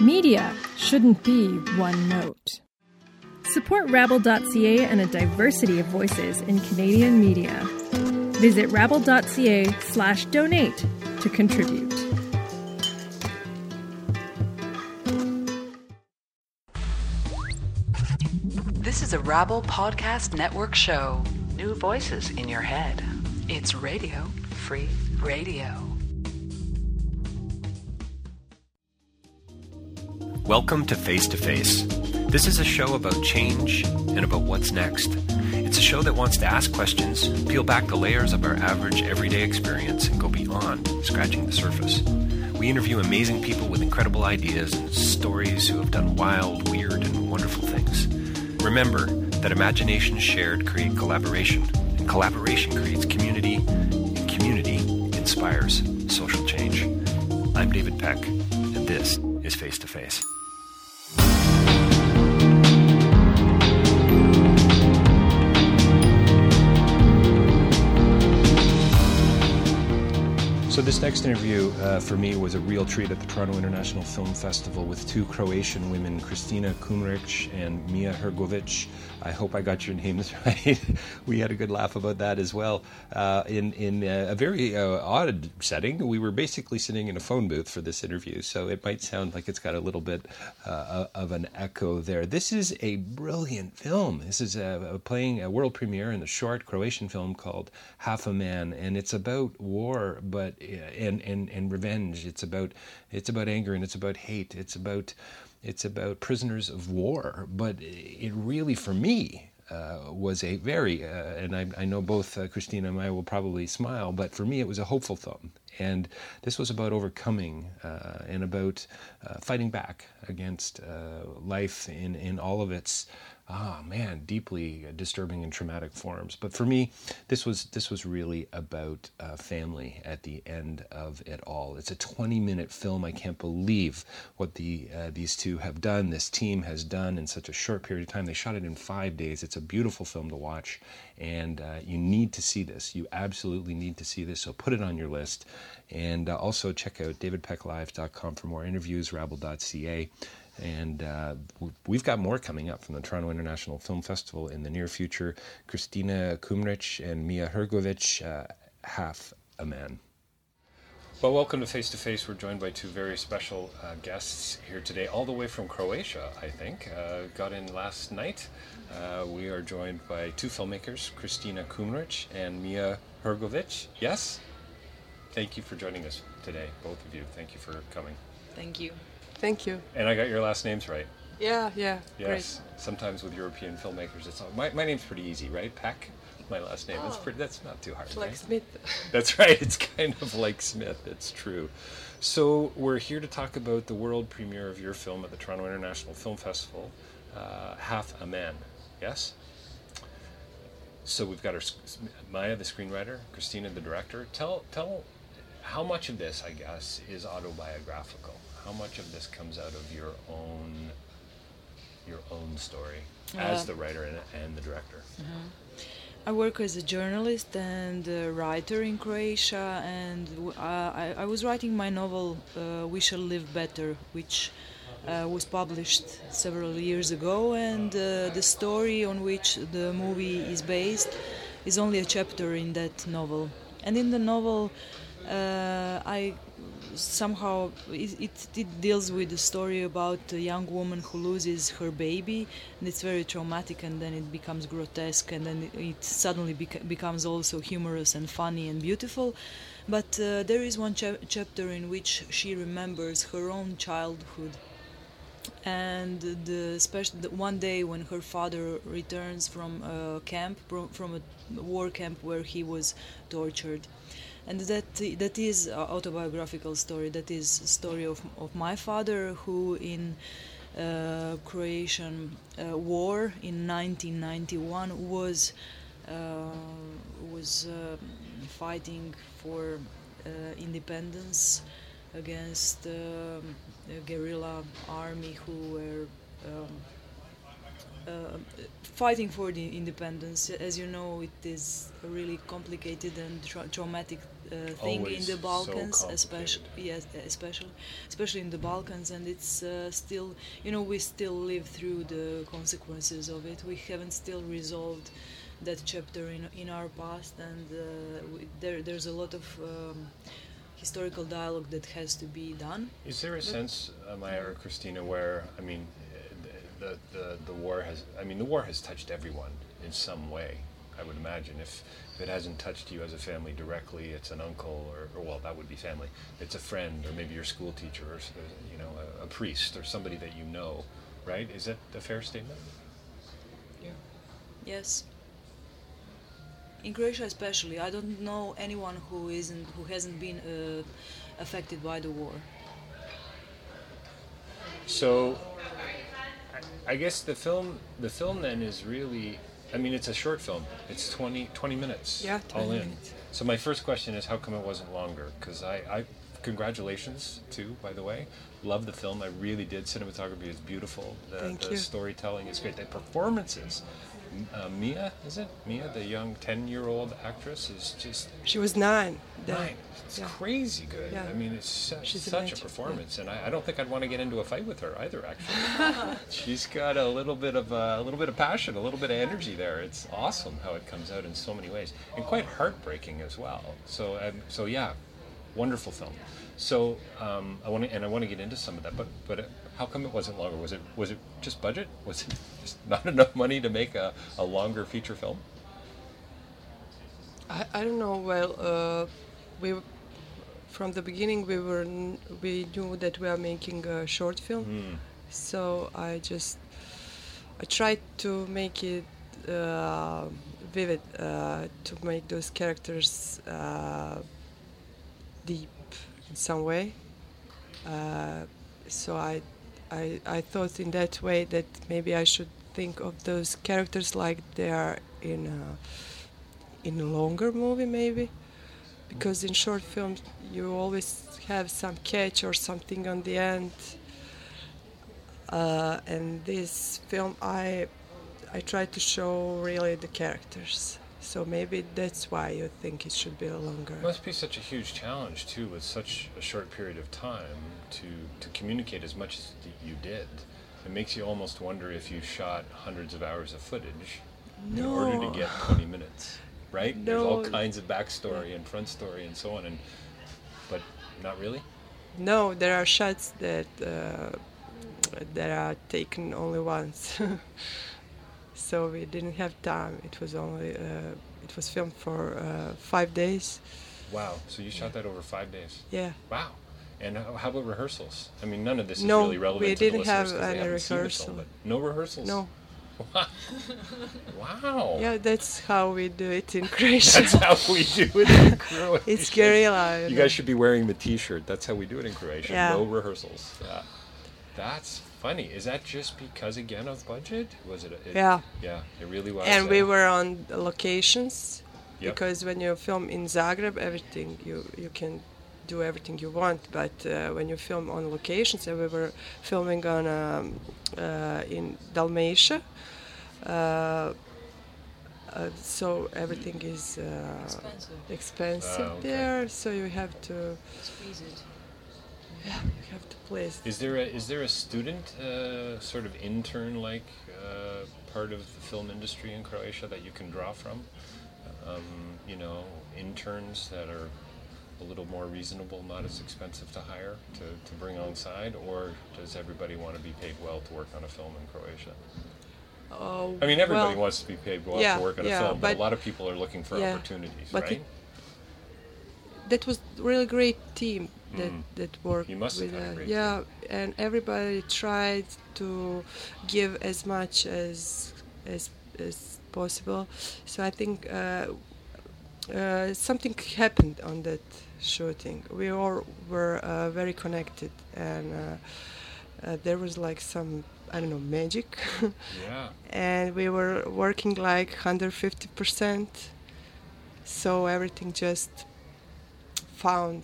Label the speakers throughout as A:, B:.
A: Media shouldn't be one note. Support Rabble.ca and a diversity of voices in Canadian media. Visit rabble.ca/donate to contribute.
B: This is a Rabble Podcast Network show. New voices in your head. It's Radio Free Radio.
C: Welcome to Face to Face. This is a show about change and about what's next. It's a show that wants to ask questions, peel back the layers of our average everyday experience, and go beyond scratching the surface. We interview amazing people with incredible ideas and stories who have done wild, weird, and wonderful things. Remember that imagination shared creates collaboration, and collaboration creates community, and community inspires social change. I'm David Peck, and this is Face to Face. So this next interview for me was a real treat at the Toronto International Film Festival with two Croatian women, Kristina Kumric and Mia Hrgovic. I hope I got your names right. We had a good laugh about that as well. In a very odd setting, we were basically sitting in a phone booth for this interview, so it might sound like it's got a little bit of an echo there. This is a brilliant film. This is playing a world premiere in the short Croatian film called Half a Man, and it's about war, but and revenge. It's about anger, and it's about hate. It's about prisoners of war. But it really, for me, was a very and I know both Kristina and I will probably smile, but for me it was a hopeful film. And this was about overcoming and about fighting back against life in all of its deeply disturbing and traumatic forms. But for me, this was really about family at the end of it all. It's a 20-minute film. I can't believe what these two have done, this team has done in such a short period of time. They shot it in 5 days. It's a beautiful film to watch, and you need to see this. You absolutely need to see this, so put it on your list. And also check out davidpecklive.com for more interviews, rabble.ca. And we've got more coming up from the Toronto International Film Festival in the near future. Kristina Kumric and Mia Hrgovic, Half a Man. Well, welcome to Face to Face. We're joined by two very special guests here today, all the way from Croatia, I think. Got in last night. We are joined by two filmmakers, Kristina Kumric and Mia Hrgovic. Yes? Thank you for joining us today, both of you. Thank you for coming.
D: Thank you.
E: Thank you.
C: And I got your last names right.
E: Yeah,
C: Yes.
E: great.
C: Sometimes with European filmmakers, it's all, my name's pretty easy, right? Peck, my last name. That's not too hard.
E: It's like
C: right?
E: Smith.
C: That's right. It's kind of like Smith. It's true. So we're here to talk about the world premiere of your film at the Toronto International Film Festival, Half a Man. Yes. So we've got Maya, the screenwriter, Kristina, the director. Tell how much of this, I guess, is autobiographical. How much of this comes out of your own story as the writer and the director?
D: I work as a journalist and a writer in Croatia, and I was writing my novel We Shall Live Better, which was published several years ago, and the story on which the movie is based is only a chapter in that novel. And in the novel, it deals with the story about a young woman who loses her baby, and it's very traumatic, and then it becomes grotesque, and then it suddenly becomes also humorous and funny and beautiful. But there is one chapter in which she remembers her own childhood, and one day when her father returns from a camp, from a war camp where he was tortured. And that is an autobiographical story. That is a story of my father, who in Croatian war in 1991 was fighting for independence against a guerrilla army who were fighting for the independence. As you know, it is a really complicated and traumatic thing in
C: Always
D: the Balkans,
C: so
D: especially especially in the Balkans, and it's still, we still live through the consequences of it. We haven't still resolved that chapter in our past, and there's a lot of historical dialogue that has to be done.
C: Is there a sense, Maya or Christina, where the war has touched everyone in some way? I would imagine if it hasn't touched you as a family directly, it's an uncle or well, that would be family. It's a friend, or maybe your school teacher, or a priest, or somebody that you know, right? Is that a fair statement? Yeah.
D: Yes. In Croatia especially, I don't know anyone who hasn't been affected by the war.
C: So, I guess the film then is really, it's a short film. It's 20 minutes,
E: Yeah, 20
C: all in.
E: minutes.
C: So my first question is, how come it wasn't longer? Because I congratulations too, by the way. Love the film. I really did. Cinematography is beautiful.
E: Thank
C: the
E: you.
C: storytelling is great. The performances. Mia, is it? Mia, the young 10-year-old actress, is just
E: She was 9. then.
C: 9. It's
E: Yeah.
C: crazy good.
E: Yeah.
C: It's
E: She's
C: such a
E: amazing,
C: performance, and I don't think I'd want to get into a fight with her either. Actually, she's got a little bit of passion, a little bit of energy there. It's awesome how it comes out in so many ways, and quite heartbreaking as well. So yeah, wonderful film. So I want to get into some of that, but how come it wasn't longer? Was it just budget? Was it just not enough money to make a longer feature film?
E: I don't know. Well, from the beginning we knew that we are making a short film, so I tried to make it vivid, to make those characters deep in some way. So I thought in that way that maybe I should think of those characters like they are in a longer movie, maybe, because in short films you always have some catch or something on the end. And this film I tried to show really the characters. So maybe that's why you think it should be longer.
C: It must be such a huge challenge too, with such a short period of time, to communicate as much as you did. It makes you almost wonder if you shot hundreds of hours of footage in order to get 20 minutes, right?
E: No.
C: There's all kinds of backstory and front story and so on, but not really?
E: No, there are shots that are taken only once. So we didn't have time. It was filmed for 5 days.
C: Wow, so you shot that over 5 days?
E: Yeah.
C: Wow. And how about rehearsals? None of this is
E: No,
C: really relevant
E: we
C: to the
E: didn't
C: listeners
E: have
C: 'cause they
E: any
C: haven't seen the
E: rehearsal.
C: film, but no rehearsals?
E: No.
C: Wow.
E: Yeah, that's how we do it in Croatia.
C: That's how we do it in Croatia.
E: It's guerrilla.
C: You guys should be wearing the T-shirt. That's how we do it in Croatia.
E: Yeah.
C: No rehearsals. Yeah. That's funny. Is that just because, again, of budget? Was it?
E: Yeah.
C: Yeah, it really was.
E: And we were on the locations,
C: Yep.
E: because when you film in Zagreb, everything you can do everything you want. But when you film on locations, and we were filming on in Dalmatia, so everything is expensive
C: okay.
E: there. So you have to
D: Squeeze it.
E: you have to place.
C: Is there a student sort of intern like part of the film industry in Croatia that you can draw from? Interns that are a little more reasonable, not as expensive to hire to bring on side, or does everybody want to be paid well to work on a film in Croatia? Everybody wants to be paid well to work on a film, but a lot of people are looking for opportunities,
E: but
C: right?
E: That was really great team that worked.
C: You must have
E: with
C: had a great
E: team. And everybody tried to give as much as possible. So I think something happened on that shooting. We all were very connected, and there was like some, I don't know, magic.
C: Yeah.
E: And we were working like 150%. So everything just found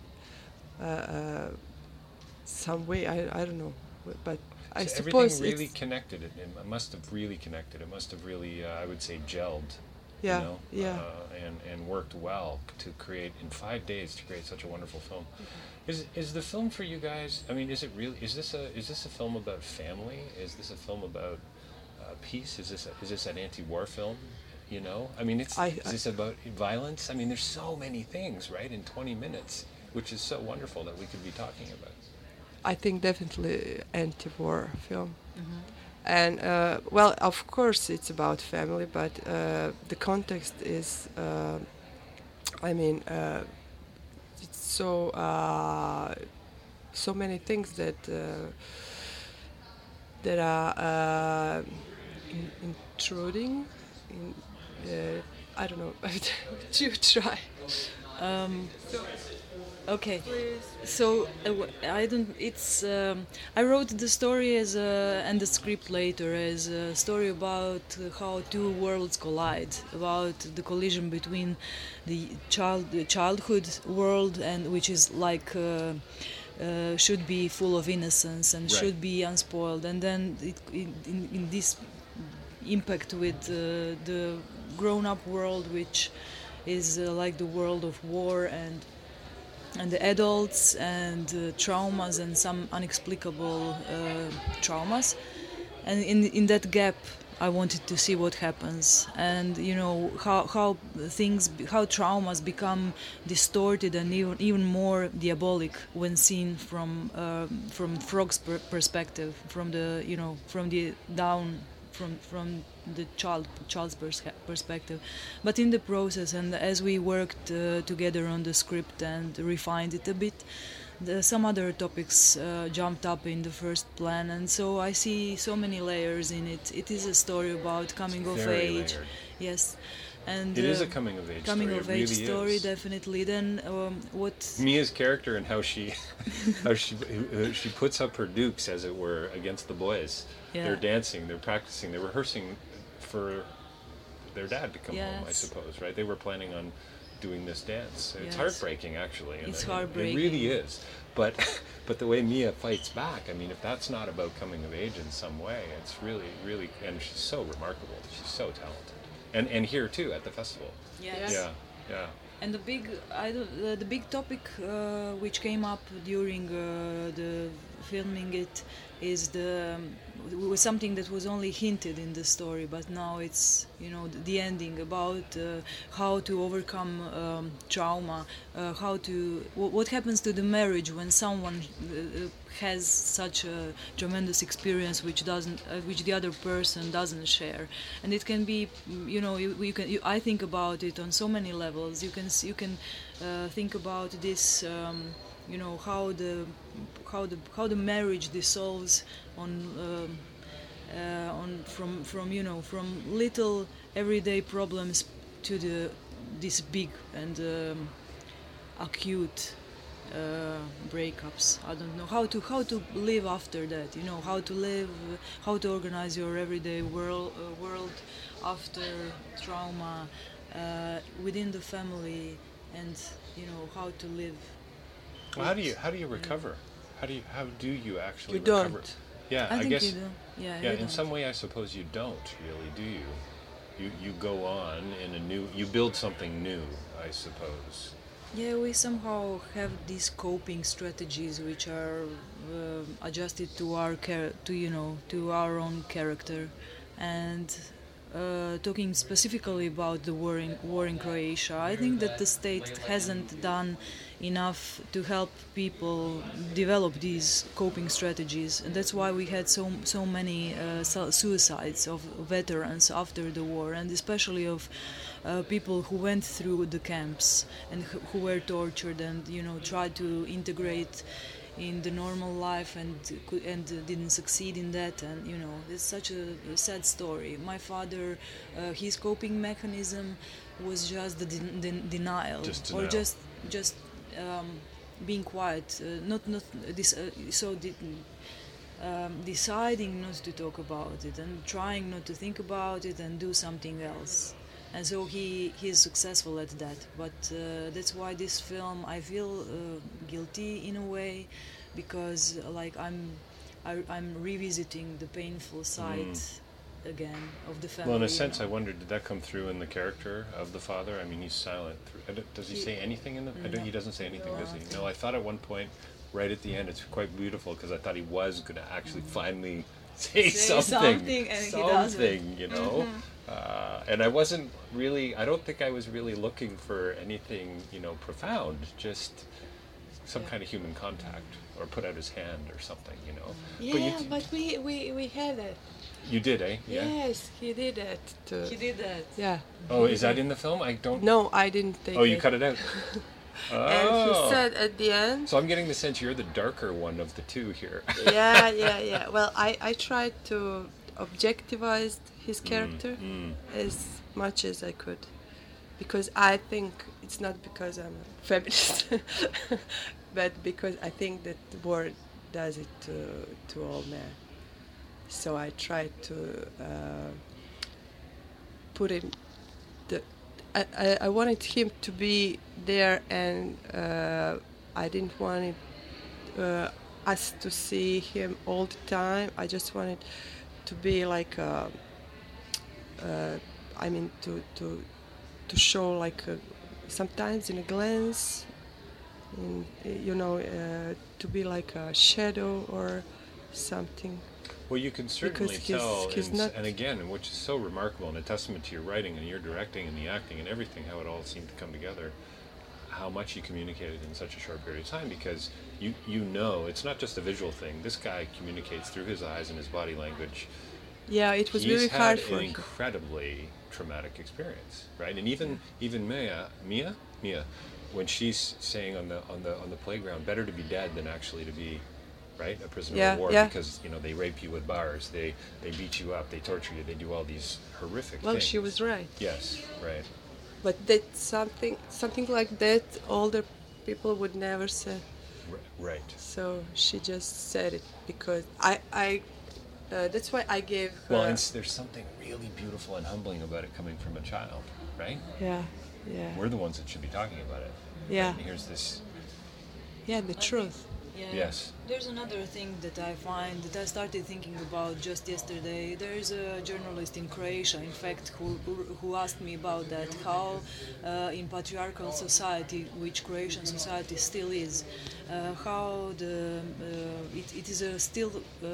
E: some way. I don't know, but I suppose
C: everything really connected. It must have really connected. It must have really, I would say, gelled
E: Yeah,
C: you know,
E: yeah.
C: And worked well to create in 5 days to create such a wonderful film. Is the film for you guys? I mean, is it really? Is this a film about family? Is this a film about peace? Is this an anti-war film? You know, I mean, is this about violence? I mean, there's so many things, right, in 20 minutes, which is so wonderful that we could be talking about.
E: I think definitely anti-war film. And well, of course it's about family, but the context is, I mean, it's so many things that are intruding in. I don't know. You try.
D: Okay, so I don't. It's I wrote the story and the script later as a story about how two worlds collide, about the collision between the childhood world and which is like should be full of innocence and should be unspoiled, and then in this impact with the grown-up world, which is like the world of war and the adults and traumas and some inexplicable traumas, and in that gap I wanted to see what happens, and you know how traumas become distorted and even more diabolic when seen from Frog's perspective, from the child's perspective. But in the process, and as we worked together on the script and refined it a bit, some other topics jumped up in the first plan, and so I see so many layers in it. It is a story about coming of age.
C: Layered.
D: Yes. And
C: it is a coming of age
D: story, definitely. Then what
C: Mia's character and how she she puts up her dukes, as it were, against the boys. Yeah. They're dancing, they're practicing, they're rehearsing for their dad to come home, I suppose, right? They were planning on doing this dance. It's heartbreaking, actually.
D: It's heartbreaking.
C: It really is. But the way Mia fights back, I mean, if that's not about coming of age in some way, it's really, really, and she's so remarkable. She's so talented. And here too at the festival.
D: Yes.
C: Yeah.
D: And the big topic which came up during the filming it was something that was only hinted in the story, but now it's the ending about how to overcome trauma, what happens to the marriage when someone has such a tremendous experience which the other person doesn't share. And it can be I think about it on so many levels. You can think about this how the marriage dissolves from little everyday problems to this big and acute breakups. I don't know how to live after that. How to organize your everyday world after trauma within the family, and how to live.
C: Well, how do you recover? How do you actually
E: you
C: recover?
E: Don't.
C: Yeah,
D: I guess
C: you do.
D: Yeah,
C: in some way I suppose you don't really, do you? You go on you build something new, I suppose.
D: Yeah, we somehow have these coping strategies which are adjusted to our own character. And talking specifically about the war in Croatia, I think that the state hasn't done enough to help people develop these coping strategies, and that's why we had so many suicides of veterans after the war, and especially of people who went through the camps and who were tortured and tried to integrate in the normal life and didn't succeed in that. And it's such a sad story. My father, his coping mechanism was just the denial, or just being quiet, deciding not to talk about it and trying not to think about it and do something else. And so he is successful at that. But that's why this film, I feel guilty in a way, because I'm revisiting the painful side again of the family.
C: Well, in a
D: you
C: sense,
D: know.
C: I wondered, did that come through in the character of the father? I mean, he's silent. Does he say anything in the? He doesn't say anything, does he? No, I thought at one point, right at the end, it's quite beautiful because I thought he was going to actually finally say something,
D: and he doesn't.
C: you know. And I wasn't really. I don't think I was really looking for anything, profound. Just some kind of human contact, or put out his hand or something,
E: Yeah, but we had it.
C: You did, eh? Yeah.
E: Yes, he did it too.
D: He did that.
E: Yeah.
C: Oh, is that in the film? I don't.
E: No, I didn't take it.
C: Oh, you cut it out.
E: And he said at the end.
C: So I'm getting the sense you're the darker one of the two here.
E: Yeah. Well, I tried to objectivize his character as much as I could, because I think it's not because I'm a feminist, but because I think that the war does it to all men. So I tried to put him. I wanted him to be there, and I didn't want us to see him all the time. I just wanted to be like, to show like sometimes in a glance, to be like a shadow or something.
C: Well, you can certainly
E: Because
C: tell,
E: he's
C: and,
E: not-
C: and again, which is so remarkable and a testament to your writing and your directing and the acting and everything, how it all seemed to come together, how much you communicated in such a short period of time, because you know it's not just a visual thing. This guy communicates through his eyes and his body language.
E: Yeah, it was
C: He's
E: really hard
C: had
E: for
C: an
E: him.
C: incredibly traumatic experience, right? And even Mia, when she's saying on the playground, better to be dead than actually to be, right, a prisoner of war, because they rape you with bars, they beat you up, they torture you, they do all these horrific things.
E: Well, she was right.
C: Yes, right.
E: But that's something like that older people would never say.
C: Right.
E: So she just said it because I that's why I gave her.
C: Well, and there's something really beautiful and humbling about it coming from a child, right?
E: Yeah.
C: We're the ones that should be talking about it.
E: Yeah.
C: And here's this.
E: Yeah, the truth.
D: Yeah.
C: Yes.
D: There's another thing that I find that I started thinking about just yesterday. There's a journalist in Croatia, in fact, who asked me about that, how in patriarchal society, which Croatian society still is, how it is still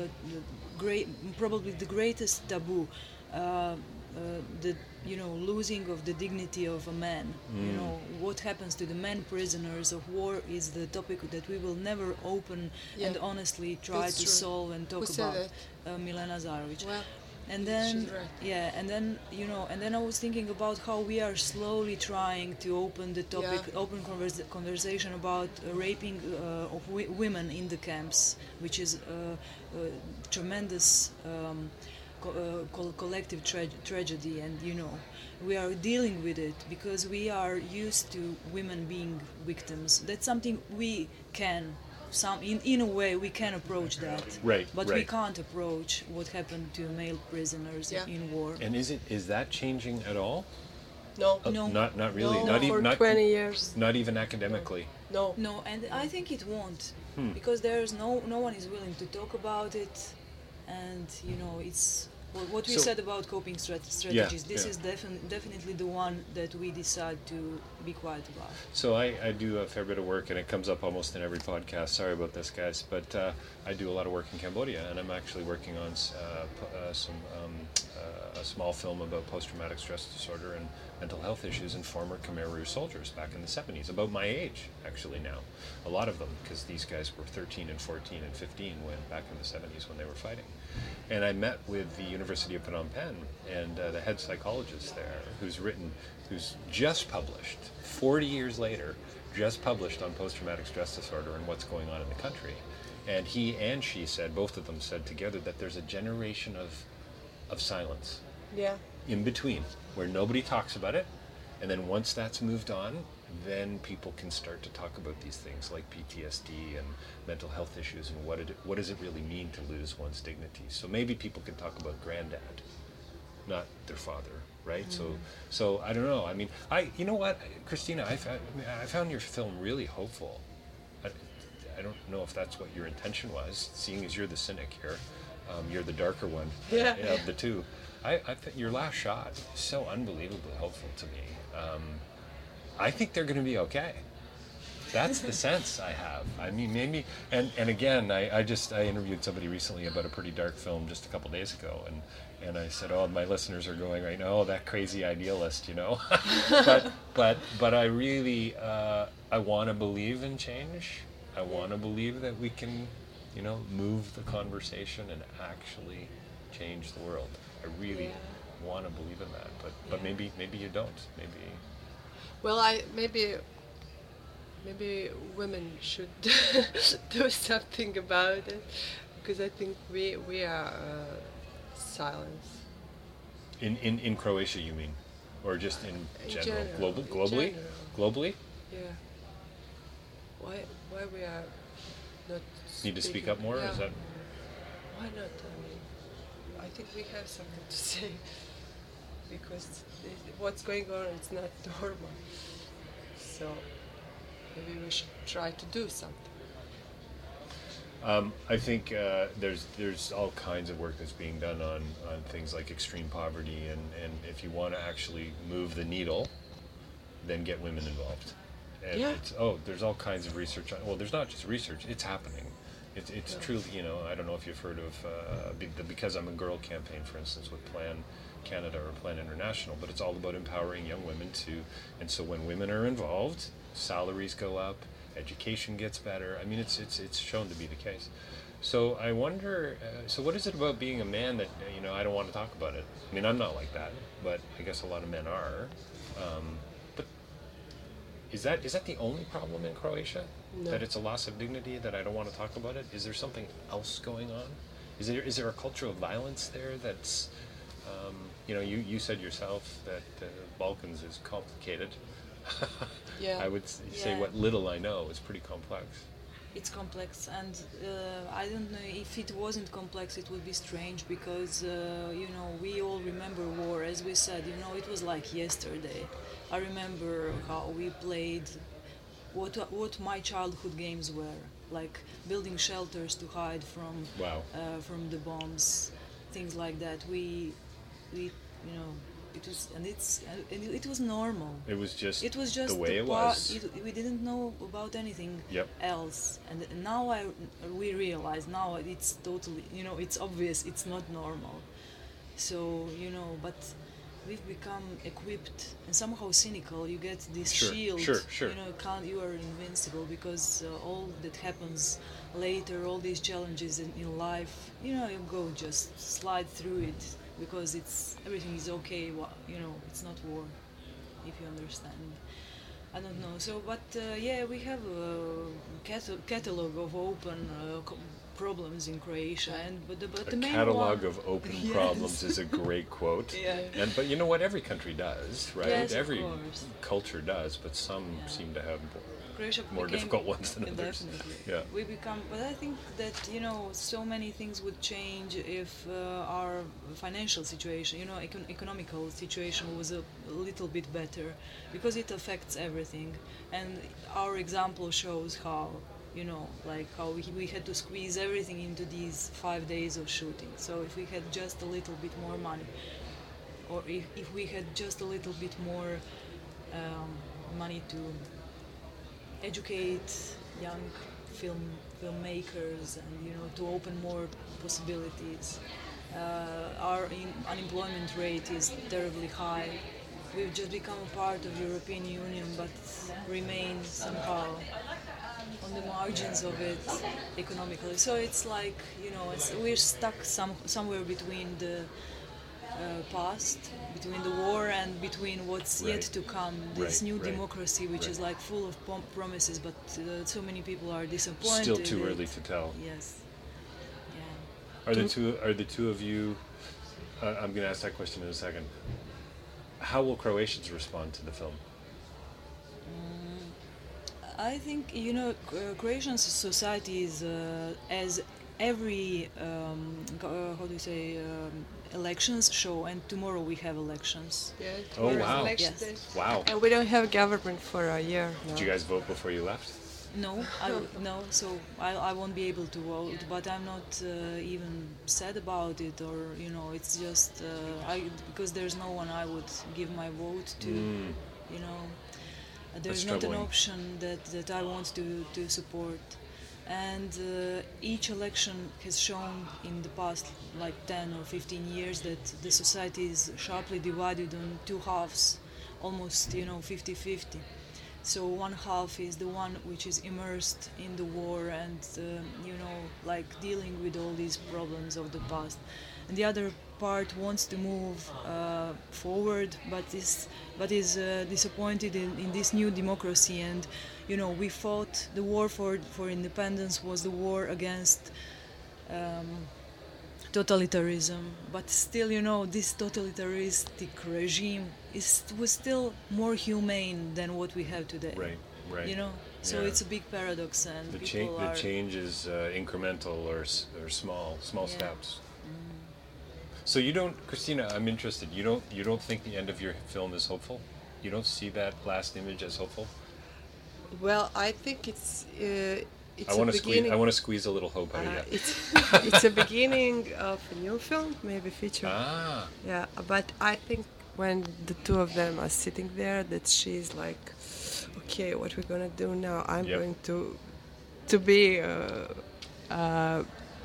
D: probably the greatest taboo. The losing of the dignity of a man. What happens to the men prisoners of war is the topic that we will never open and honestly try
E: That's
D: to
E: true.
D: solve and talk
E: Who said
D: about. Milena Zarovic.
E: Well,
D: And then,
E: she's right.
D: yeah, and then I was thinking about how we are slowly trying to open the topic, open conversation about raping of women in the camps, which is a tremendous collective tragedy, and we are dealing with it because we are used to women being victims. That's something we can. In a way we can approach that,
C: Right,
D: but we
C: right.
D: can't approach what happened to male prisoners in war.
C: And is that changing at all?
E: No.
D: No.
C: Not really.
E: No,
C: Not
E: for
C: even
E: 20 years.
C: Not even academically.
E: No.
D: No, and I think it won't, because there's no one is willing to talk about it, and it's what we
C: So-
D: said about coping strategies. This is definitely the one that we decide to be quiet about.
C: So I do a fair bit of work, and it comes up almost in every podcast. Sorry about this, guys, but I do a lot of work in Cambodia, and I'm actually working on a small film about post-traumatic stress disorder and mental health issues in former Khmer Rouge soldiers back in the 70s, about my age, actually now. A lot of them, because these guys were 13 and 14 and 15 back in the 70s when they were fighting. And I met with the University of Phnom Penh and the head psychologist there, who's just published, 40 years later, just published on post-traumatic stress disorder and what's going on in the country. And he and she said, both of them said together, that there's a generation of silence
E: Yeah.
C: in between, where nobody talks about it, and then once that's moved on, then people can start to talk about these things like PTSD and mental health issues and what does it really mean to lose one's dignity. So maybe people can talk about granddad, not their father, right? So I don't know. I mean, you know what, Christina, I found your film really hopeful. I don't know if that's what your intention was, seeing as you're the cynic here. You're the darker one of the two. I think your last shot is so unbelievably hopeful to me. I think they're going to be okay. That's the sense I have. I mean, maybe, and again, I interviewed somebody recently about a pretty dark film just a couple days ago, and I said, oh, my listeners are going right now, oh, that crazy idealist, you know. but I really, I want to believe in change. I want to believe that we can, you know, move the conversation and actually change the world. I really want to believe in that, but maybe you don't. Maybe.
E: Well, maybe women should do something about it, because I think we are silence.
C: In Croatia, you mean, or just in general? Globally? Globally?
E: Yeah. Why we are not?
C: Need to speak up more?
E: Yeah.
C: Is that?
E: Why not? I mean, I think we have something to say, because what's going on is not normal. So maybe we should try to do something.
C: I think there's all kinds of work that's being done on things like extreme poverty, and if you want to actually move the needle, then get women involved. And there's all kinds of research on, well, there's not just research, it's happening. It's truly, you know, I don't know if you've heard of the Because I'm a Girl campaign, for instance, with Plan Canada or Plan International, but it's all about empowering young women and so when women are involved, salaries go up, education gets better. I mean, it's shown to be the case. So I wonder, so what is it about being a man that, you know, I don't want to talk about it? I mean, I'm not like that, but I guess a lot of men are. But is that the only problem in Croatia?
E: No.
C: That it's a loss of dignity, that I don't want to talk about it? Is there something else going on? Is there a culture of violence there that's, you know, you said yourself that the Balkans is complicated. I would say what little I know is pretty complex.
D: It's complex, and I don't know if it wasn't complex, it would be strange, because you know, we all remember war. As we said, you know, it was like yesterday. I remember how we played, what my childhood games were, like building shelters to hide from the bombs, things like that. We you know, it was normal.
C: It was just
D: the
C: way it was.
D: We didn't know about anything else, and now we realize now it's totally, you know, it's obvious it's not normal. So, you know, but we've become equipped and somehow cynical. You get this shield.
C: Sure.
D: You know, you are invincible, because all that happens later, all these challenges in life, you know, you go just slide through it, because everything is okay. You know, it's not war, if you understand. I don't know. So, but we have a catalog of open problems in Croatia, but the main
C: catalog
D: one,
C: of open problems is a great quote. But you know what? Every country does, right?
D: Yes,
C: every
D: of course.
C: culture does, but some seem to have more difficult ones than others.
D: Definitely. We become, but I think that, you know, so many things would change if our financial situation, you know, economical situation was a little bit better, because it affects everything. And our example shows how, you know, like how we had to squeeze everything into these 5 days of shooting. So if we had just a little bit more money, or if we had just a little bit more money to educate young filmmakers, and, you know, to open more possibilities. Our unemployment rate is terribly high. We've just become a part of European Union, but remain somehow on the margins of it economically. So it's like, you know, we're stuck somewhere between the past, between the war, and between what's yet to come, this new democracy, which is like full of promises, but so many people are disappointed.
C: Still too early to tell.
D: Yes.
C: Are the two of you? I'm going to ask that question in a second. How will Croatians respond to the film?
D: I think, you know, Croatian society is, as every elections show, and tomorrow we have elections.
E: Yeah.
C: Oh wow!
E: Yes.
C: Wow.
E: And we don't have government for a year now.
C: Did you guys vote before you left?
D: No, no. So I won't be able to vote, but I'm not even sad about it, or it's just because there's no one I would give my vote to. There's not an option that I want to support. And each election has shown in the past like 10 or 15 years that the society is sharply divided on two halves, almost 50-50. So one half is the one which is immersed in the war and like dealing with all these problems of the past, and the other part wants to move forward, but is disappointed in this new democracy. And we fought the war for independence was the war against totalitarianism, but still this totalitarianistic regime was still more humane than what we have today.
C: Right.
D: So it's a big paradox, and
C: the change is incremental or small steps. So you don't, Christina, I'm interested. You don't think the end of your film is hopeful? You don't see that last image as hopeful?
E: Well, I think it's
C: I want to squeeze a little hope out of you.
E: It's a beginning of a new film, maybe feature. Yeah, but I think when the two of them are sitting there, that she's like, okay, what we're gonna do now? I'm going to be a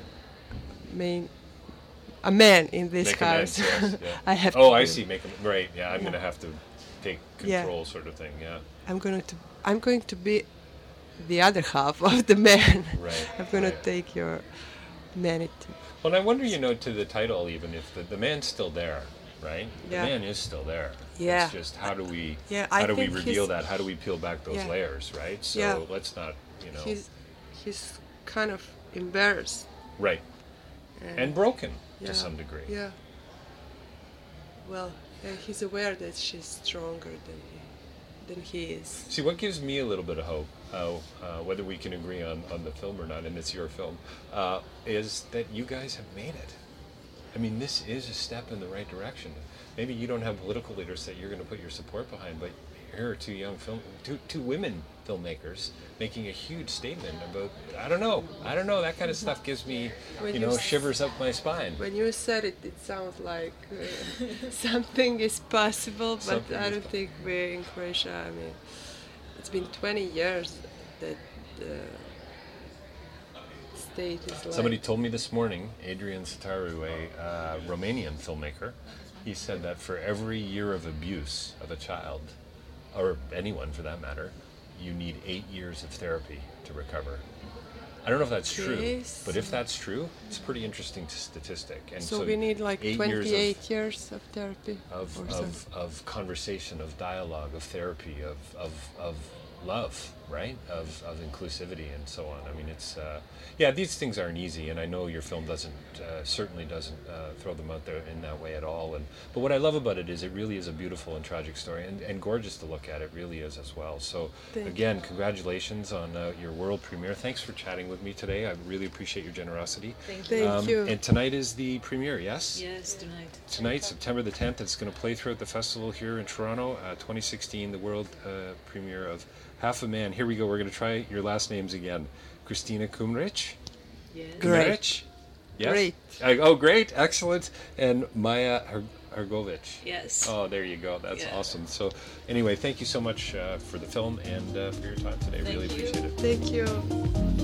E: man in this house. I have.
C: Oh, I see. Make him right. Yeah, I'm gonna have to take control, sort of thing. Yeah.
E: I'm going to be the other half of the man.
C: Right.
E: I'm going to take your humanity.
C: Well, I wonder, to the title, even if the man's still there, right? The man is still there.
E: Yeah.
C: It's just how do we reveal that? How do we peel back those layers, right? So let's not,
E: He's kind of embarrassed.
C: Right. And broken to some degree.
E: Yeah. Well, he's aware that she's stronger than he is.
C: See, what gives me a little bit of hope, whether we can agree on the film or not, and it's your film, is that you guys have made it. I mean, this is a step in the right direction. Maybe you don't have political leaders that you're going to put your support behind, but here are two women filmmakers making a huge statement about, I don't know, that kind of stuff gives me, shivers up my spine.
E: When you said it, it sounds like something is possible, but I don't think we're in Croatia. I mean, it's been 20 years that the state is like...
C: Somebody told me this morning, Adrian Sataru, a Romanian filmmaker, he said that for every year of abuse of a child, or anyone for that matter, you need 8 years of therapy to recover. I don't know if that's true, but if that's true, it's a pretty interesting statistic. And
E: so we need like 28 years of therapy?
C: Of conversation, of dialogue, of therapy, of love, right? Of inclusivity and so on. I mean, it's these things aren't easy, and I know your film certainly doesn't throw them out there in that way at all. But what I love about it is it really is a beautiful and tragic story, and gorgeous to look at. It really is as well. So again, congratulations on your world premiere. Thanks for chatting with me today. I really appreciate your generosity.
E: Thank you.
C: And tonight is the premiere, yes?
D: Yes, tonight.
C: Tonight, September the 10th. It's going to play throughout the festival here in Toronto. 2016, the world premiere of Half a Man. Here we go. We're going to try your last names again. Christina Kumric.
D: Yes.
E: Great.
C: Yes?
E: Great.
C: Great. Excellent. And Maya Hrgovic.
D: Yes.
C: Oh, there you go. That's awesome. So anyway, thank you so much for the film and for your time today. Really appreciate it.
E: Thank you.